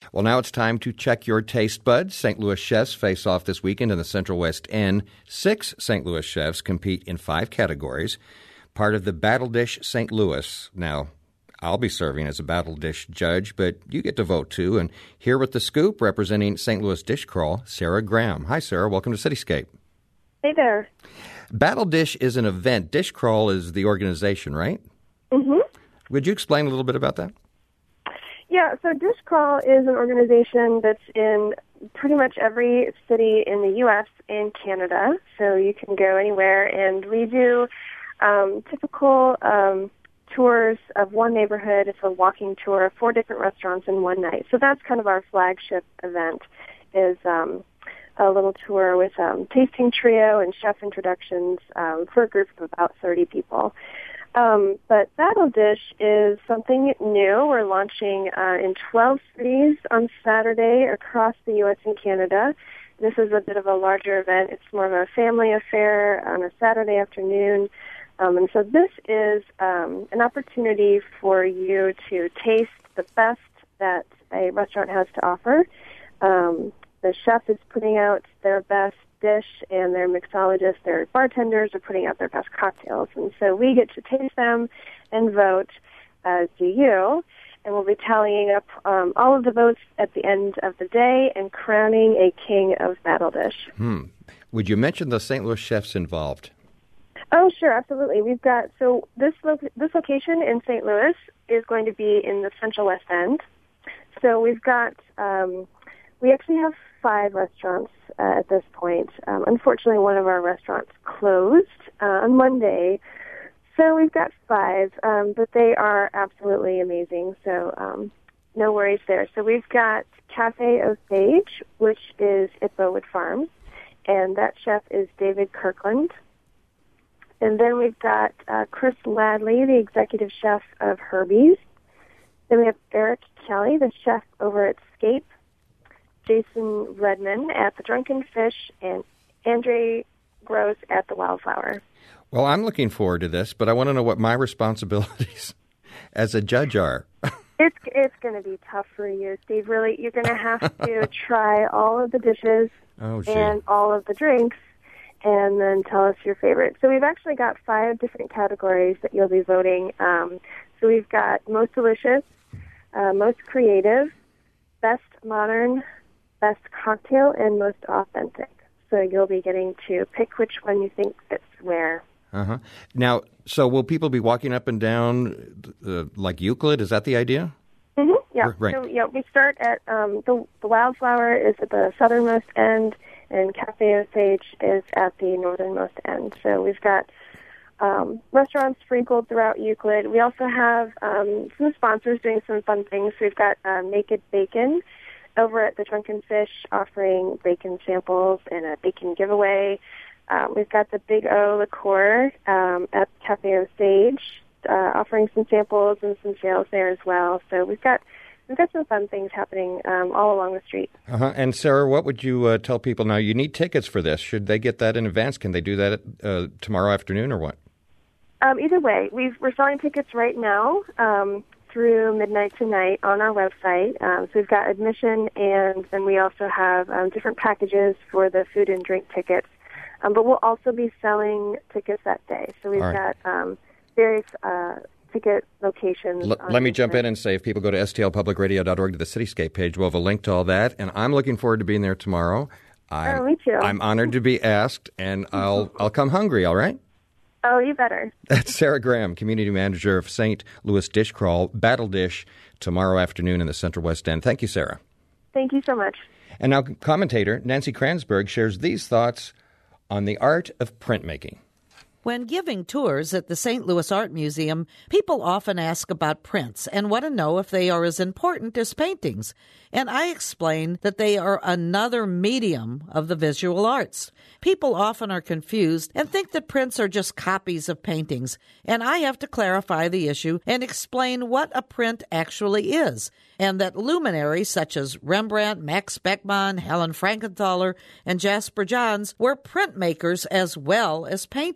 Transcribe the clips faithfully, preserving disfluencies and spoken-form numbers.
Well, now it's time to check your taste buds. Saint Louis chefs face off this weekend in the Central West End. Six Saint Louis chefs compete in five categories, part of the Battle Dish Saint Louis. Now, I'll be serving as a Battle Dish judge, but you get to vote too. And here with the scoop, representing Saint Louis Dish Crawl, Sarah Graham. Hi, Sarah. Welcome to Cityscape. Hey there. Battle Dish is an event. Dish Crawl is the organization, right? Mm-hmm. Would you explain a little bit about that? Yeah, so Dish Crawl is an organization that's in pretty much every city in the U S and Canada. So you can go anywhere, and we do um, typical um, tours of one neighborhood. It's a walking tour of four different restaurants in one night. So that's kind of our flagship event, is um, a little tour with um, tasting trio and chef introductions um, for a group of about thirty people. Um, but Battle Dish is something new. We're launching uh, in twelve cities on Saturday across the U S and Canada. This is a bit of a larger event. It's more of a family affair on a Saturday afternoon. Um, and so this is um, an opportunity for you to taste the best that a restaurant has to offer. Um, the chef is putting out their best dish, and their mixologists, their bartenders are putting out their best cocktails. And so we get to taste them and vote, as do you, and we'll be tallying up um, all of the votes at the end of the day and crowning a king of Battle Dish. Hmm. Would you mention the Saint Louis chefs involved? Oh, sure, absolutely. We've got, so this lo- this location in Saint Louis is going to be in the Central West End. So we've got, um, we actually have five restaurants uh, at this point. Um, unfortunately, one of our restaurants closed uh, on Monday, so we've got five, um, but they are absolutely amazing, so um, no worries there. So we've got Cafe Osage, which is at Bowood Farm, and that chef is David Kirkland. And then we've got uh, Chris Ladley, the executive chef of Herbie's. Then we have Eric Kelly, the chef over at Scape, Jason Redman at the Drunken Fish, and Andre Gross at the Wildflower. Well, I'm looking forward to this, but I want to know what my responsibilities as a judge are. It's it's going to be tough for you, Steve. Really, you're going to have to try all of the dishes oh, and all of the drinks, and then tell us your favorite. So we've actually got five different categories that you'll be voting. Um, so we've got most delicious, uh, most creative, best modern, best cocktail, and most authentic. So you'll be getting to pick which one you think fits where. Uh-huh. Now, so will people be walking up and down uh, like Euclid? Is that the idea? Mm-hmm, yeah. Right. So, yeah, we start at um, the, the Wildflower is at the southernmost end, and Cafe Osage is at the northernmost end. So we've got um, restaurants sprinkled throughout Euclid. We also have um, some sponsors doing some fun things. We've got uh, Naked Bacon over at the Drunken Fish, offering bacon samples and a bacon giveaway. Um, we've got the Big O liqueur um, at Cafe Osage, uh, offering some samples and some sales there as well. So we've got we've got some fun things happening um, all along the street. Uh-huh. And Sarah, what would you uh, tell people now? You need tickets for this. Should they get that in advance? Can they do that uh, tomorrow afternoon or what? Um, either way, we've, we're selling tickets right now. Um, through midnight tonight on our website. Um, so we've got admission, and then we also have um, different packages for the food and drink tickets. Um, but we'll also be selling tickets that day. So we've right. got um, various uh, ticket locations. L- let me jump in and say, if people go to S T L public radio dot org to the Cityscape page, we'll have a link to all that. And I'm looking forward to being there tomorrow. I'm, oh, me too. I'm honored to be asked, and I'll I'll come hungry, all right? Oh, you better. That's Sarah Graham, Community Manager of Saint Louis Dish Crawl, Battle Dish, tomorrow afternoon in the Central West End. Thank you, Sarah. Thank you so much. And now commentator Nancy Kranzberg shares these thoughts on the art of printmaking. When giving tours at the Saint Louis Art Museum, people often ask about prints and want to know if they are as important as paintings. And I explain that they are another medium of the visual arts. People often are confused and think that prints are just copies of paintings. And I have to clarify the issue and explain what a print actually is, and that luminaries such as Rembrandt, Max Beckmann, Helen Frankenthaler, and Jasper Johns were printmakers as well as painters.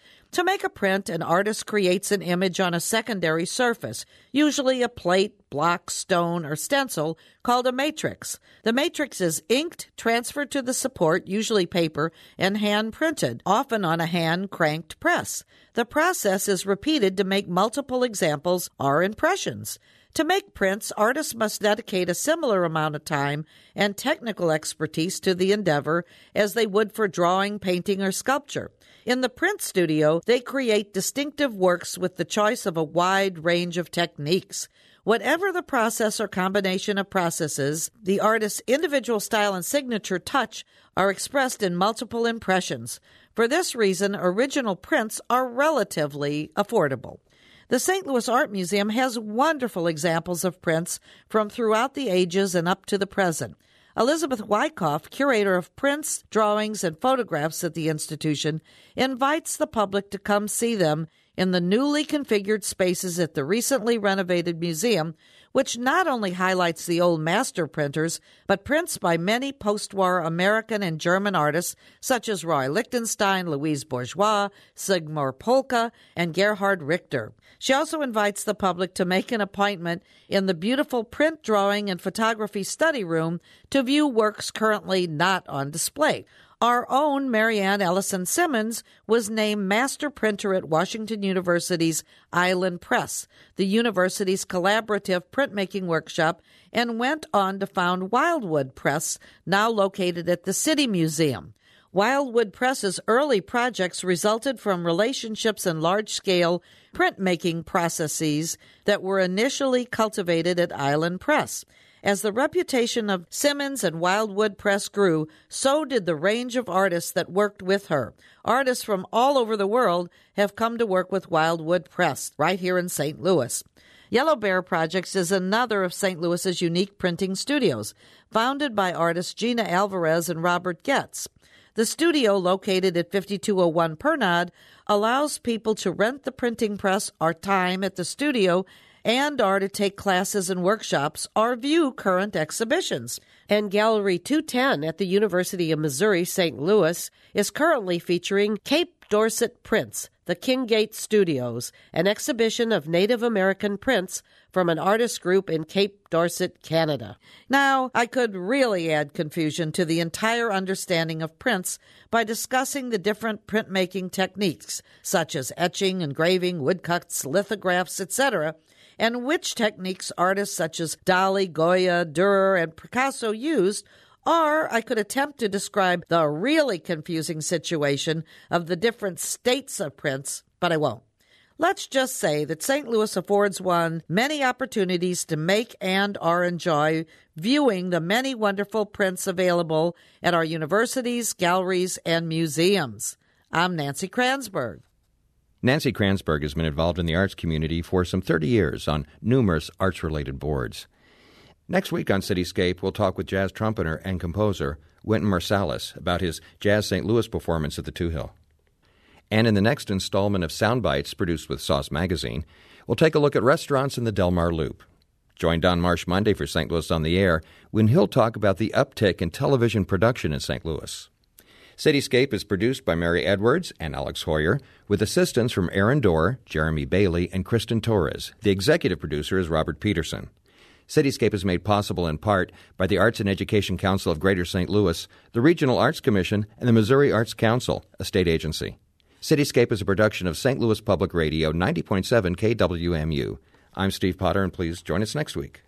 To make a print, an artist creates an image on a secondary surface, usually a plate, block, stone, or stencil, called a matrix. The matrix is inked, transferred to the support, usually paper, and hand-printed, often on a hand-cranked press. The process is repeated to make multiple examples or impressions. To make prints, artists must dedicate a similar amount of time and technical expertise to the endeavor as they would for drawing, painting, or sculpture. In the print studio, they create distinctive works with the choice of a wide range of techniques. Whatever the process or combination of processes, the artist's individual style and signature touch are expressed in multiple impressions. For this reason, original prints are relatively affordable. The Saint Louis Art Museum has wonderful examples of prints from throughout the ages and up to the present. Elizabeth Wyckoff, curator of prints, drawings, and photographs at the institution, invites the public to come see them in the newly configured spaces at the recently renovated museum, which not only highlights the old master printers, but prints by many post-war American and German artists such as Roy Lichtenstein, Louise Bourgeois, Sigmar Polka, and Gerhard Richter. She also invites the public to make an appointment in the beautiful print drawing and photography study room to view works currently not on display. Our own Marianne Ellison Simmons was named Master Printer at Washington University's Island Press, the university's collaborative printmaking workshop, and went on to found Wildwood Press, now located at the City Museum. Wildwood Press's early projects resulted from relationships and large-scale printmaking processes that were initially cultivated at Island Press. As the reputation of Simmons and Wildwood Press grew, so did the range of artists that worked with her. Artists from all over the world have come to work with Wildwood Press right here in Saint Louis. Yellow Bear Projects is another of Saint Louis's unique printing studios, founded by artists Gina Alvarez and Robert Getz. The studio, located at fifty-two oh one Pernod, allows people to rent the printing press or time at the studio and are to take classes and workshops or view current exhibitions. And Gallery two ten at the University of Missouri, Saint Louis, is currently featuring Cape Dorset Prints, the Kingate Studios, an exhibition of Native American prints from an artist group in Cape Dorset, Canada. Now, I could really add confusion to the entire understanding of prints by discussing the different printmaking techniques, such as etching, engraving, woodcuts, lithographs, et cetera, and which techniques artists such as Dali, Goya, Dürer, and Picasso used, or I could attempt to describe the really confusing situation of the different states of prints, but I won't. Let's just say that Saint Louis affords one many opportunities to make and or enjoy viewing the many wonderful prints available at our universities, galleries, and museums. I'm Nancy Kransberg. Nancy Kransberg has been involved in the arts community for some thirty years on numerous arts-related boards. Next week on Cityscape, we'll talk with jazz trumpeter and composer Wynton Marsalis about his Jazz Saint Louis performance at the Two Hill. And in the next installment of Soundbites, produced with Sauce Magazine, we'll take a look at restaurants in the Del Mar Loop. Join Don Marsh Monday for Saint Louis on the Air, when he'll talk about the uptick in television production in Saint Louis. Cityscape is produced by Mary Edwards and Alex Hoyer, with assistance from Aaron Dorr, Jeremy Bailey, and Kristen Torres. The executive producer is Robert Peterson. Cityscape is made possible in part by the Arts and Education Council of Greater Saint Louis, the Regional Arts Commission, and the Missouri Arts Council, a state agency. Cityscape is a production of Saint Louis Public Radio, ninety point seven K W M U. I'm Steve Potter, and please join us next week.